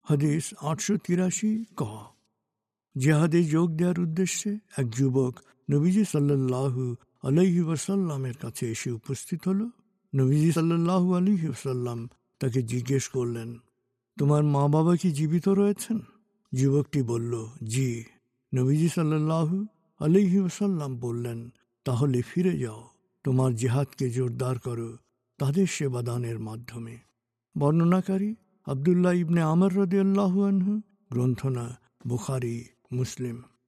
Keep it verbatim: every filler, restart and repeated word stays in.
হাদিস আটশো তিরাশি ক। জিহাদে যোগ দেওয়ার উদ্দেশ্যে এক যুবক নবীজি সাল্লাল্লাহু আলাইহি ওয়াসাল্লামের কাছে এসে উপস্থিত হল। নবীজি সাল্লাল্লাহু আলাইহি ওয়াসাল্লাম তাকে জিজ্ঞেস করলেন, তোমার মা বাবা কি জীবিত রয়েছেন? যুবকটি বলল, জি। নবীজি সাল্লাল্লাহু আলাইহি ওয়াসাল্লাম বললেন, তাহলে ফিরে যাও, তোমার জিহাদকে জোরদার করো তাদের সেবা দানের মাধ্যমে। বর্ণনাকারী আব্দুল্লাহ ইবনে আমর রাদিয়াল্লাহু আনহু, গ্রন্থনা বুখারী, মুসলিম।